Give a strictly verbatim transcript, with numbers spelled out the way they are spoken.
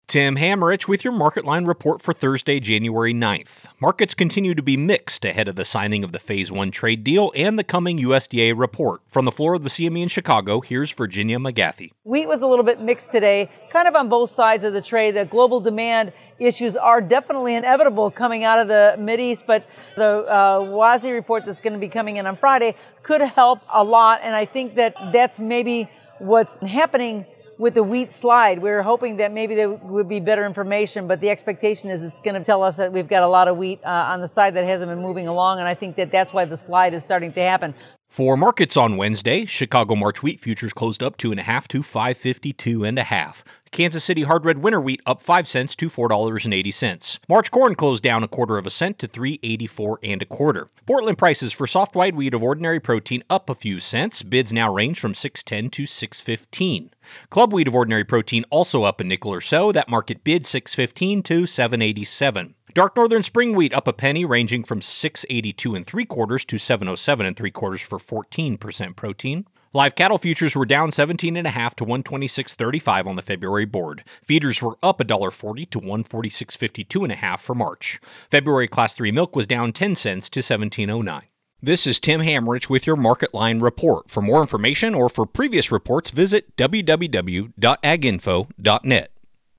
Tim Hammerich with your Market Line report for Thursday, January ninth. Markets continue to be mixed ahead of the signing of the Phase one trade deal and the coming U S D A report. From the floor of the C M E in Chicago, here's Virginia McGathy. Wheat was a little bit mixed today, kind of on both sides of the trade. The global demand issues are definitely inevitable coming out of the Mideast, but the uh, W A S D report that's going to be coming in on Friday could help a lot, and I think that that's maybe what's happening with the wheat slide. We were hoping that maybe there would be better information, but the expectation is it's going to tell us that we've got a lot of wheat uh, on the side that hasn't been moving along, and I think that that's why the slide is starting to happen. For markets on Wednesday, Chicago March wheat futures closed up two and a half to five fifty-two and a half. Kansas City hard red winter wheat up five cents to four dollars and eighty cents. March corn closed down a quarter of a cent to three eighty-four and a quarter. Portland prices for soft white wheat of ordinary protein up a few cents. Bids now range from six ten to six fifteen. Club wheat of ordinary protein also up a nickel or so. That market bid six fifteen to seven eighty-seven. Dark Northern spring wheat up a penny, ranging from six eighty-two and three quarters to seven oh seven and three quarters for fourteen percent protein. Live cattle futures were down seventeen and a half to one twenty-six thirty-five on the February board. Feeders were up one dollar forty to one forty-six fifty-two and a half for March. February class three milk was down ten cents to seventeen oh nine. This is Tim Hammerich with your Market Line report. For more information or for previous reports, visit w w w dot ag info dot net.